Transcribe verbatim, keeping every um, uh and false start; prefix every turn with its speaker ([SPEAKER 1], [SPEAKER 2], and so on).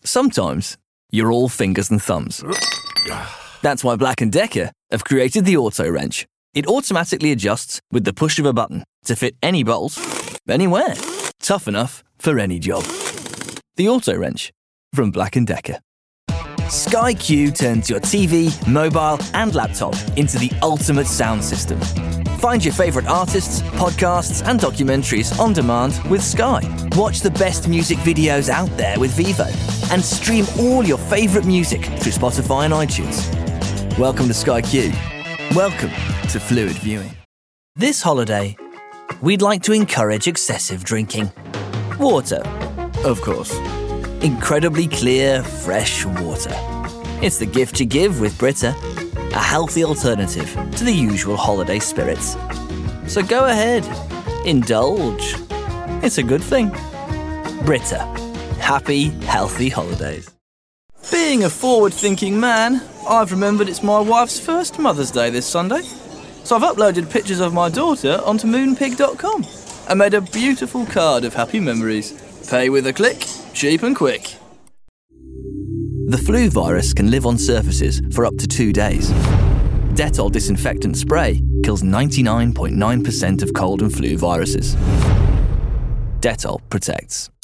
[SPEAKER 1] sometimes you're all fingers and thumbs. That's why Black and Decker have created the Auto Wrench. It automatically adjusts with the push of a button to fit any bottles, anywhere. Tough enough for any job. The Auto Wrench from Black and Decker. Sky Q turns your T V, mobile and laptop into the ultimate sound system. Find your favourite artists, podcasts and documentaries on demand with Sky. Watch the best music videos out there with Vivo. And stream all your favourite music through Spotify and iTunes. Welcome to Sky Q. Welcome to Fluid Viewing. This holiday, we'd like to encourage excessive drinking. Water, of course. Incredibly clear, fresh water. It's the gift you give with Brita, a healthy alternative to the usual holiday spirits. So go ahead, indulge. It's a good thing. Brita. Happy, healthy holidays. Being a forward-thinking man, I've remembered it's my wife's first Mother's Day this Sunday. So I've uploaded pictures of my daughter onto moonpig dot com and made a beautiful card of happy memories. Pay with a click, cheap and quick. The flu virus can live on surfaces for up to two days. Dettol disinfectant spray kills ninety-nine point nine percent of cold and flu viruses. Dettol protects.